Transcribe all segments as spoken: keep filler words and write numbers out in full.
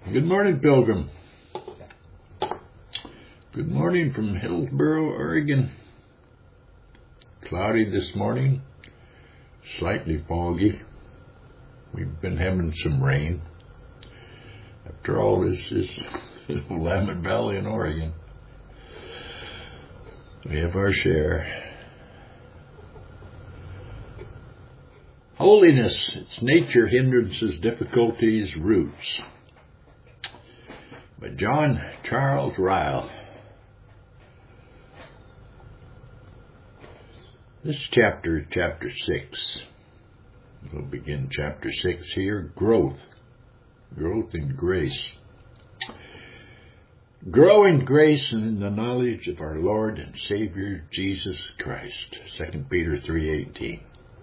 Good morning, Pilgrim. Good morning from Hillsboro, Oregon. Cloudy this morning, slightly foggy. We've been having some rain. After all, this is Willamette Valley in Oregon. We have our share. Holiness, its nature, hindrances, difficulties, roots. By John Charles Ryle. This chapter, chapter six. We'll begin chapter six here. Growth. Growth in grace. Grow in grace and in the knowledge of our Lord and Savior Jesus Christ. Second Peter three eighteen.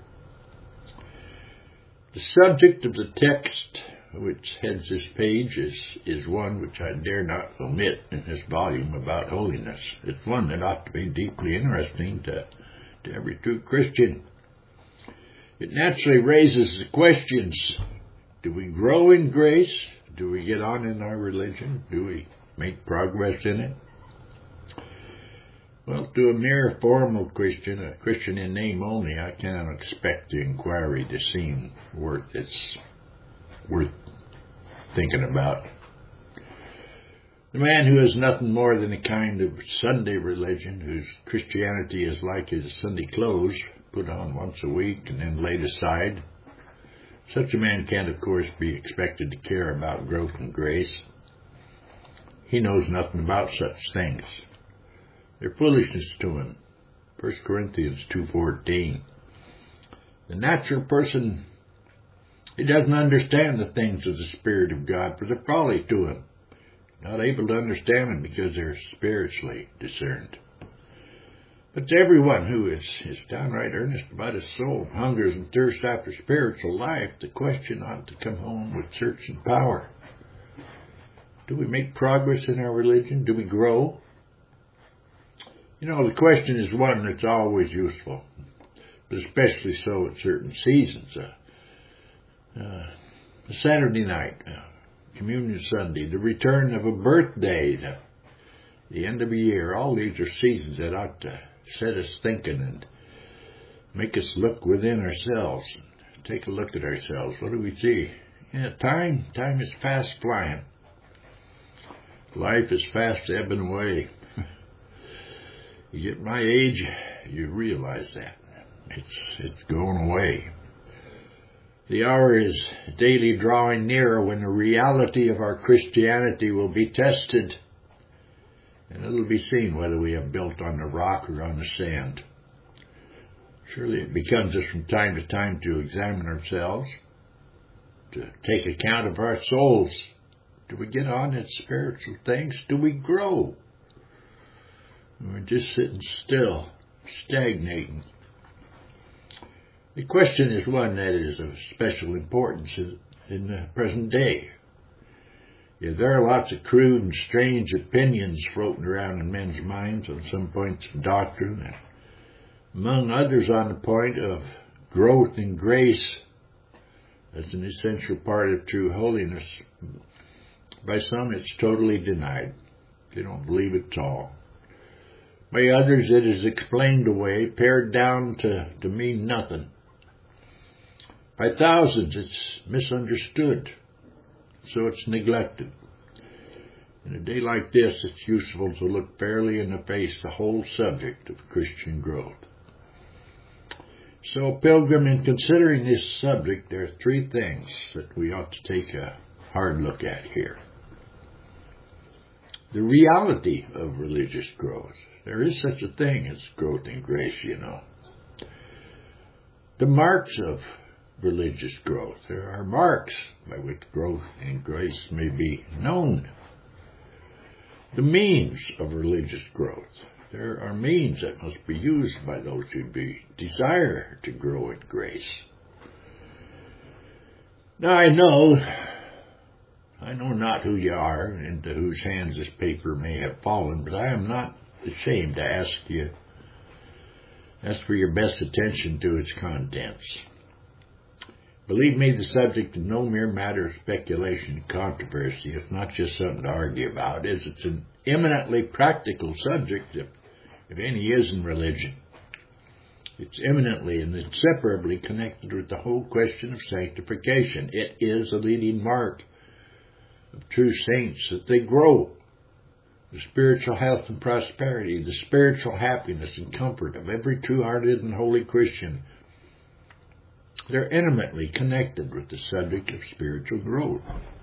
The subject of the text which heads this page is, is one which I dare not omit in this volume about holiness. It's one that ought to be deeply interesting to, to every true Christian. It naturally raises the questions: do we grow in grace? Do we get on in our religion? Do we make progress in it? Well, to a mere formal Christian, a Christian in name only, I cannot expect the inquiry to seem worth its worth thinking about. The man who has nothing more than a kind of Sunday religion, whose Christianity is like his Sunday clothes, put on once a week and then laid aside, such a man can't, of course, be expected to care about growth and grace. He knows nothing about such things. They're foolishness to him. First Corinthians two fourteen. The natural person, he doesn't understand the things of the Spirit of God, for they're folly to him. Not able to understand them because they're spiritually discerned. But to everyone who is, is downright earnest about his soul, hungers and thirsts after spiritual life, the question ought to come home with searching power. Do we make progress in our religion? Do we grow? You know, the question is one that's always useful, but especially so at certain seasons. Uh, uh, Saturday night, uh, Communion Sunday, the return of a birthday, the, the end of a year. All these are seasons that ought to set us thinking and make us look within ourselves. Take a look at ourselves. What do we see? Yeah, time, time is fast flying. Life is fast ebbing away. You get my age, you realize that. It's, it's going away. The hour is daily drawing nearer when the reality of our Christianity will be tested, and it'll be seen whether we have built on the rock or on the sand. Surely it becomes us from time to time to examine ourselves, to take account of our souls. Do we get on in spiritual things? Do we grow? We're just sitting still, stagnating. The question is one that is of special importance in the present day. Yeah, there are lots of crude and strange opinions floating around in men's minds on some points of doctrine, and among others on the point of growth in grace as an essential part of true holiness. By some, it's totally denied. They don't believe it at all. By others, it is explained away, pared down to, to mean nothing. By thousands, it's misunderstood, so it's neglected. In a day like this, it's useful to look fairly in the face the whole subject of Christian growth. So, Pilgrim, in considering this subject, there are three things that we ought to take a hard look at here. The reality of religious growth. There is such a thing as growth in grace, you know. The marks of religious growth. There are marks by which growth in grace may be known. The means of religious growth. There are means that must be used by those who be, desire to grow in grace. Now I know, I know not who you are, into whose hands this paper may have fallen, but I am not ashamed to ask you, ask for your best attention to its contents. Believe me, the subject is no mere matter of speculation and controversy. It's not just something to argue about. It's, it's an eminently practical subject, if, if any is in religion. It's eminently and inseparably connected with the whole question of sanctification. It is a leading mark of true saints that they grow. The spiritual health and prosperity, the spiritual happiness and comfort of every true-hearted and holy Christian, they're intimately connected with the subject of spiritual growth.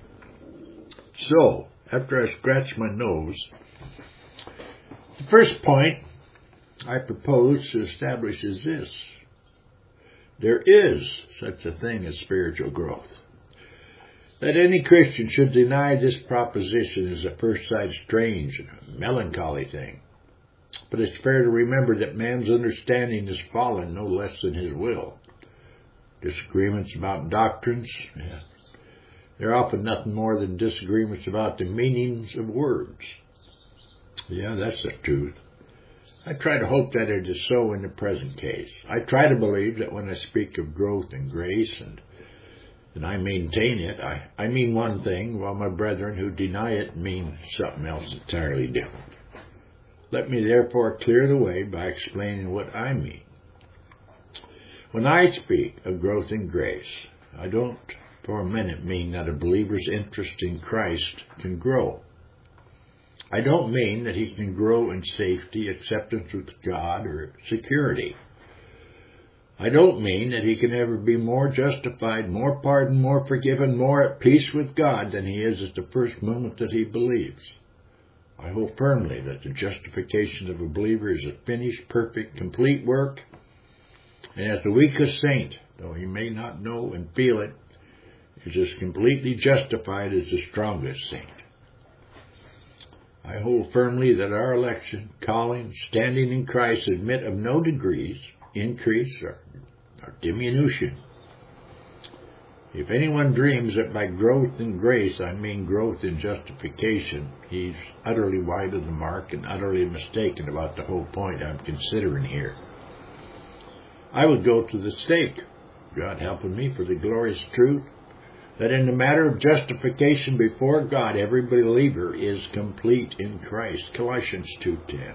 So, after I scratch my nose, the first point I propose to establish is this. There is such a thing as spiritual growth. That any Christian should deny this proposition is at first sight strange and a melancholy thing. But it's fair to remember that man's understanding is fallen no less than his will. Disagreements about doctrines, yeah, they're often nothing more than disagreements about the meanings of words. Yeah, that's the truth. I try to hope that it is so in the present case. I try to believe that when I speak of growth and grace and and I maintain it, I, I mean one thing, while my brethren who deny it mean something else entirely different. Let me therefore clear the way by explaining what I mean. When I speak of growth in grace, I don't for a minute mean that a believer's interest in Christ can grow. I don't mean that he can grow in safety, acceptance with God, or security. I don't mean that he can ever be more justified, more pardoned, more forgiven, more at peace with God than he is at the first moment that he believes. I hold firmly that the justification of a believer is a finished, perfect, complete work, and that the weakest saint, though he may not know and feel it, is as completely justified as the strongest saint. I hold firmly that our election, calling, standing in Christ admit of no degrees, increase, or, or diminution. If anyone dreams that by growth in grace I mean growth in justification, he's utterly wide of the mark and utterly mistaken about the whole point I'm considering here. I would go to the stake, God helping me, for the glorious truth that in the matter of justification before God, every believer is complete in Christ. Colossians two ten.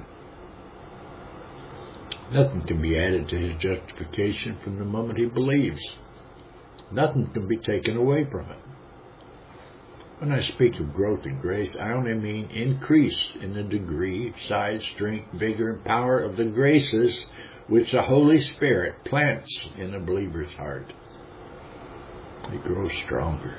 Nothing can be added to his justification from the moment he believes. Nothing can be taken away from it. When I speak of growth in grace, I only mean increase in the degree, size, strength, vigor, and power of the graces which the Holy Spirit plants in a believer's heart. They grow stronger.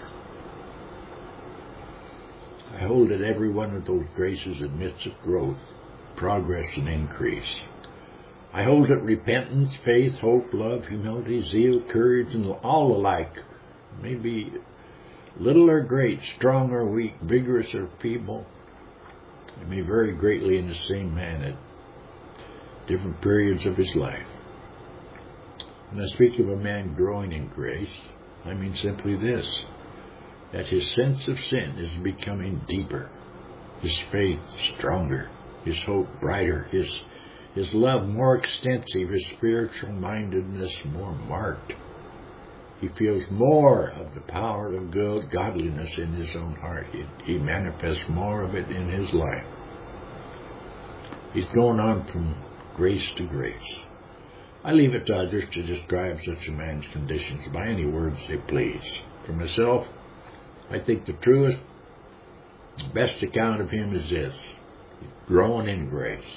I hold that every one of those graces admits of growth, progress, and increase. I hold that repentance, faith, hope, love, humility, zeal, courage, and all alike may be little or great, strong or weak, vigorous or feeble. They may vary greatly in the same man at different periods of his life. When I speak of a man growing in grace, I mean simply this, that his sense of sin is becoming deeper, his faith stronger, his hope brighter, his His love more extensive, his spiritual mindedness more marked. He feels more of the power of good godliness in his own heart. He, he manifests more of it in his life. He's going on from grace to grace. I leave it to others to describe such a man's conditions by any words they please. For myself, I think the truest, best account of him is this: he's growing in grace.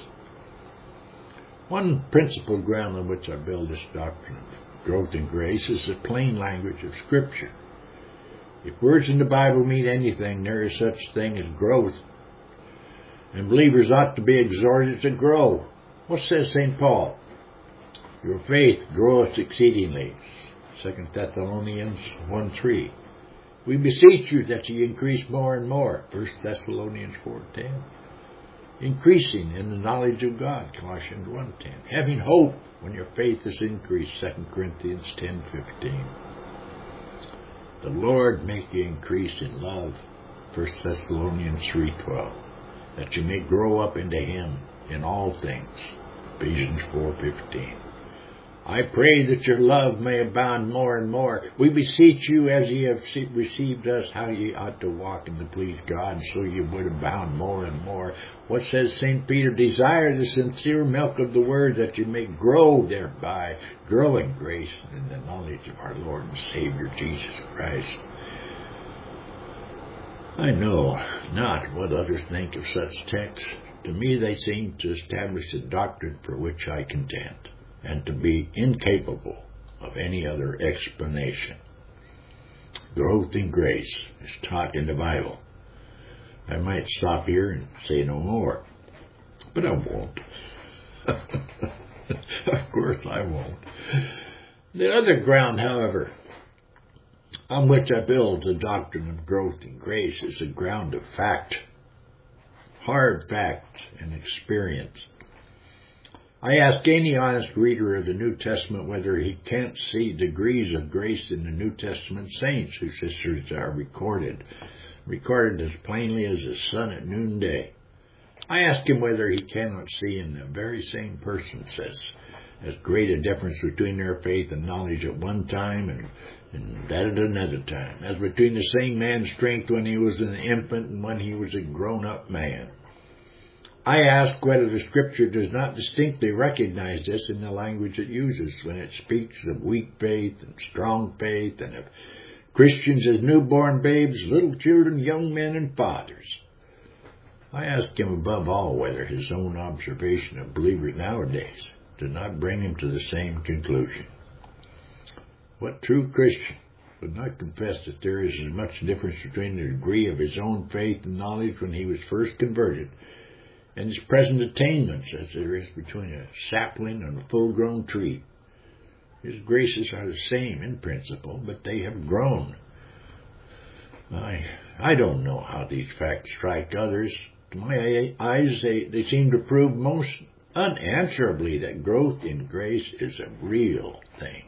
One principal ground on which I build this doctrine of growth in grace is the plain language of Scripture. If words in the Bible mean anything, there is such thing as growth, and believers ought to be exhorted to grow. What says Saint Paul? Your faith groweth exceedingly. Second Thessalonians one three. We beseech you that ye increase more and more. First Thessalonians four ten. Increasing in the knowledge of God, Colossians one ten. Having hope when your faith is increased, Second Corinthians ten fifteen. The Lord make you increase in love, First Thessalonians three twelve, that you may grow up into Him in all things, Ephesians four fifteen. I pray that your love may abound more and more. We beseech you, as ye have received us, how ye ought to walk and to please God, so ye would abound more and more. What says Saint Peter? Desire the sincere milk of the word, that you may grow thereby, grow in grace and in the knowledge of our Lord and Savior Jesus Christ. I know not what others think of such texts. To me they seem to establish a doctrine for which I contend, and to be incapable of any other explanation. Growth in grace is taught in the Bible. I might stop here and say no more, but I won't. Of course I won't. The other ground, however, on which I build the doctrine of growth in grace is a ground of fact, hard fact and experience. I ask any honest reader of the New Testament whether he can't see degrees of grace in the New Testament saints whose histories are recorded, recorded as plainly as the sun at noonday. I ask him whether he cannot see in the very same persons as, as great a difference between their faith and knowledge at one time and, and that at another time, as between the same man's strength when he was an infant and when he was a grown-up man. I ask whether the Scripture does not distinctly recognize this in the language it uses when it speaks of weak faith and strong faith, and of Christians as newborn babes, little children, young men, and fathers. I ask him above all whether his own observation of believers nowadays does not bring him to the same conclusion. What true Christian would not confess that there is as much difference between the degree of his own faith and knowledge when he was first converted and his present attainments as there is between a sapling and a full-grown tree? His graces are the same in principle, but they have grown. I I don't know how these facts strike others. To my eyes, they, they seem to prove most unanswerably that growth in grace is a real thing.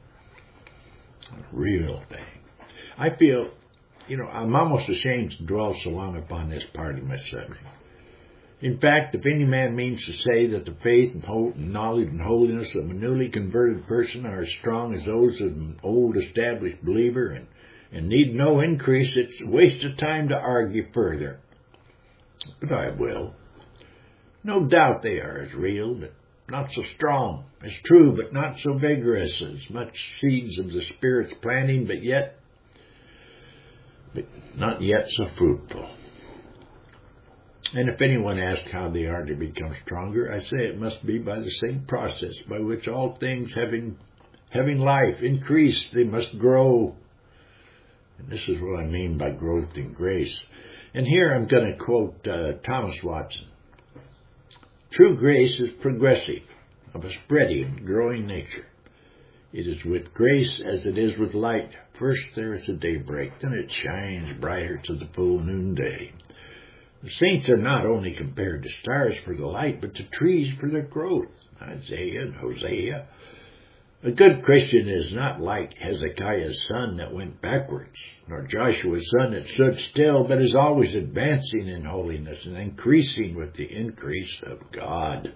A real thing. I feel, you know, I'm almost ashamed to dwell so long upon this part of my subject. In fact, if any man means to say that the faith and hope and knowledge and holiness of a newly converted person are as strong as those of an old established believer and, and need no increase, it's a waste of time to argue further. But I will. No doubt they are as real, but not so strong, as true, but not so vigorous, as much seeds of the Spirit's planting, but yet, but not yet so fruitful. And if anyone asks how they are to become stronger, I say it must be by the same process by which all things having having life increase, they must grow. And this is what I mean by growth in grace. And here I'm going to quote uh, Thomas Watson. True grace is progressive, of a spreading, growing nature. It is with grace as it is with light. First there is a daybreak, then it shines brighter to the full noonday. The saints are not only compared to stars for the light, but to trees for their growth. Isaiah and Hosea. A good Christian is not like Hezekiah's son that went backwards, nor Joshua's son that stood still, but is always advancing in holiness and increasing with the increase of God.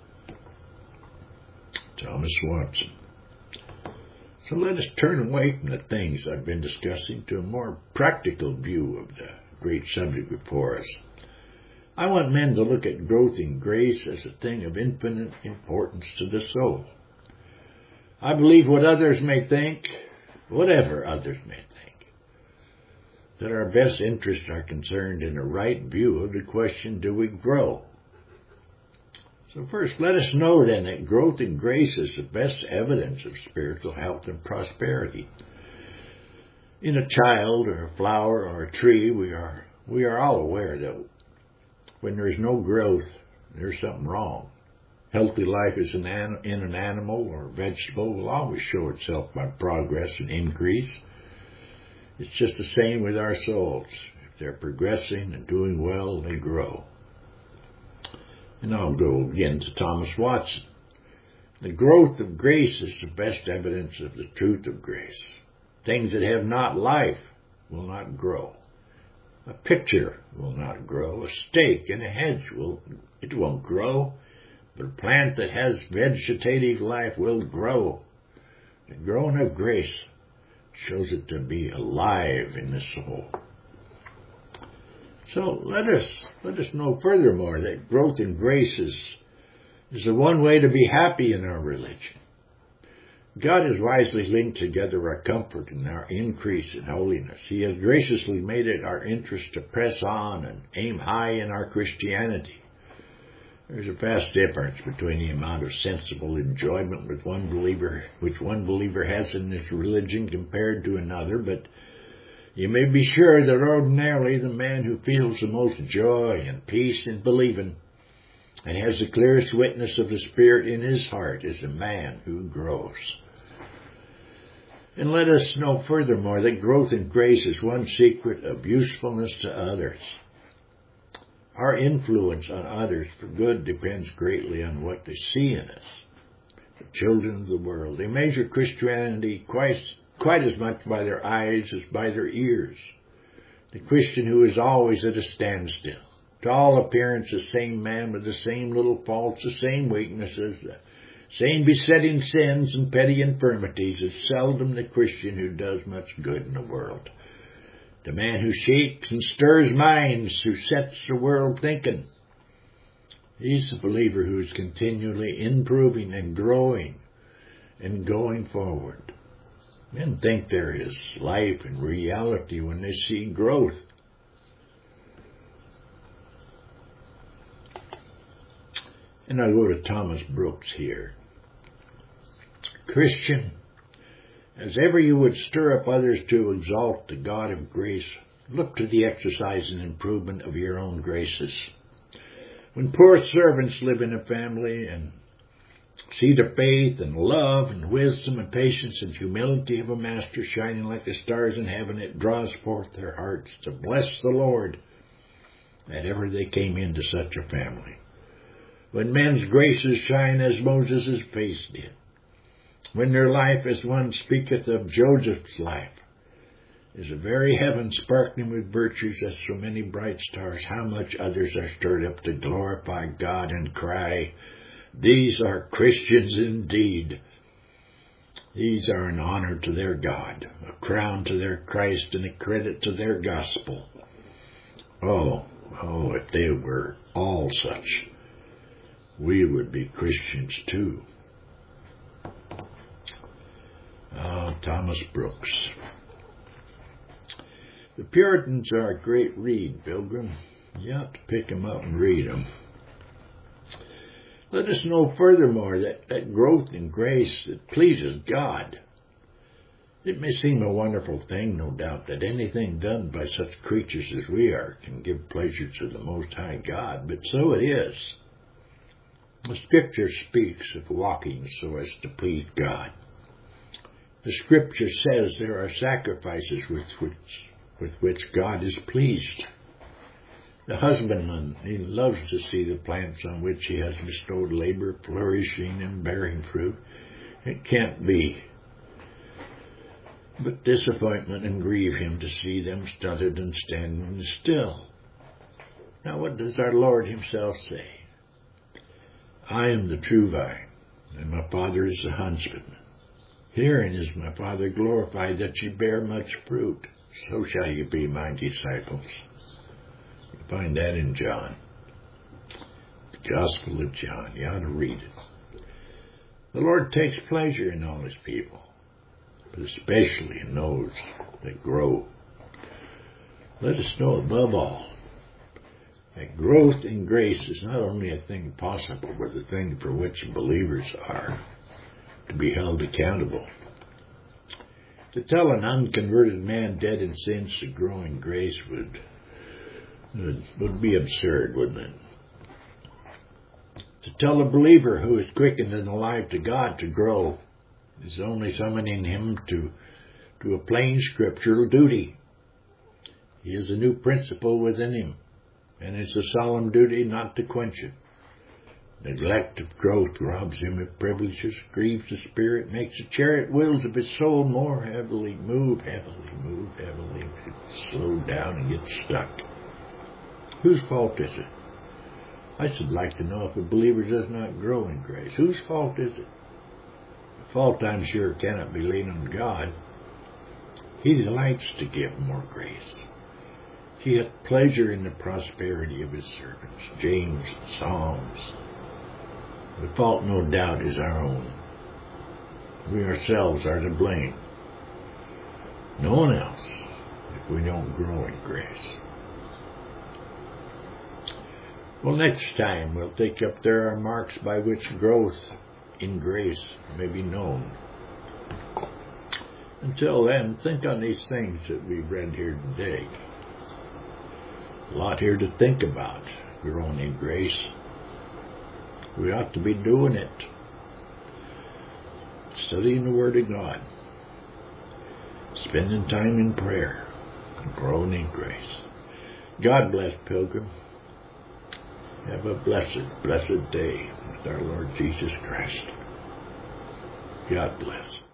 Thomas Watson. So let us turn away from the things I've been discussing to a more practical view of the great subject before us. I want men to look at growth in grace as a thing of infinite importance to the soul. I believe what others may think, whatever others may think, that our best interests are concerned in a right view of the question, do we grow? So first, let us know then that growth in grace is the best evidence of spiritual health and prosperity. In a child or a flower or a tree, we are we are all aware that when there is no growth, there's something wrong. Healthy life is in an animal or vegetable will always show itself by progress and increase. It's just the same with our souls. If they're progressing and doing well, they grow. And I'll go again to Thomas Watson. The growth of grace is the best evidence of the truth of grace. Things that have not life will not grow. A picture will not grow. A stake in a hedge will it won't grow. But a plant that has vegetative life will grow. The growing of grace shows it to be alive in the soul. So let us let us know furthermore that growth in grace is, is the one way to be happy in our religion. God has wisely linked together our comfort and our increase in holiness. He has graciously made it our interest to press on and aim high in our Christianity. There's a vast difference between the amount of sensible enjoyment with one believer, which one believer has in his religion compared to another, but you may be sure that ordinarily the man who feels the most joy and peace in believing and has the clearest witness of the Spirit in his heart is a man who grows. And let us know furthermore that growth in grace is one secret of usefulness to others. Our influence on others for good depends greatly on what they see in us. The children of the world, they measure Christianity quite, quite as much by their eyes as by their ears. The Christian who is always at a standstill, to all appearance the same man with the same little faults, the same weaknesses, the same besetting sins and petty infirmities, is seldom the Christian who does much good in the world. The man who shakes and stirs minds, who sets the world thinking. He's the believer who is continually improving and growing and going forward. Men think there is life and reality when they see growth. And I go to Thomas Brooks here. Christian, as ever you would stir up others to exalt the God of grace, look to the exercise and improvement of your own graces. When poor servants live in a family and see the faith and love and wisdom and patience and humility of a master shining like the stars in heaven, it draws forth their hearts to bless the Lord that ever they came into such a family. When men's graces shine as Moses' face did, when their life, as one speaketh of Joseph's life, is a very heaven sparkling with virtues as so many bright stars, how much others are stirred up to glorify God and cry, these are Christians indeed. These are an honor to their God, a crown to their Christ, and a credit to their gospel. Oh, oh, if they were all such, we would be Christians too. Oh, Thomas Brooks. The Puritans are a great read, Pilgrim. You have to pick them up and read them. Let us know furthermore that, that growth in grace that pleases God. It may seem a wonderful thing, no doubt, that anything done by such creatures as we are can give pleasure to the Most High God, but so it is. The Scripture speaks of walking so as to please God. The Scripture says there are sacrifices with which, with which God is pleased. The husbandman, he loves to see the plants on which he has bestowed labor flourishing and bearing fruit. It can't be but disappointment and grieve him to see them stunted and standing still. Now what does our Lord himself say? I am the true vine, and my Father is the husbandman. Herein is my Father glorified, that ye bear much fruit. So shall ye be my disciples. You find that in John. The Gospel of John. You ought to read it. The Lord takes pleasure in all his people, but especially in those that grow. Let us know above all that growth in grace is not only a thing possible, but a thing for which believers are to be held accountable. To tell an unconverted man dead in sins to grow in grace would, would, would be absurd, wouldn't it? To tell a believer who is quickened and alive to God to grow is only summoning him to, to a plain scriptural duty. He has a new principle within him, and it's a solemn duty not to quench it. Neglect of growth robs him of privileges, grieves the spirit, makes the chariot wheels of his soul more heavily, move heavily, move heavily, slow down and get stuck. Whose fault is it? I should like to know if a believer does not grow in grace. Whose fault is it? fault I'm sure cannot be laid on God. He delights to give more grace. He hath pleasure in the prosperity of his servants. James, Psalms. The fault, no doubt, is our own. We ourselves are to blame. No one else, if we don't grow in grace. Well, next time we'll take up there are marks by which growth in grace may be known. Until then, think on these things that we've read here today. A lot here to think about, growing in grace. We ought to be doing it. Studying the Word of God. Spending time in prayer. And growing in grace. God bless, Pilgrim. Have a blessed, blessed day with our Lord Jesus Christ. God bless.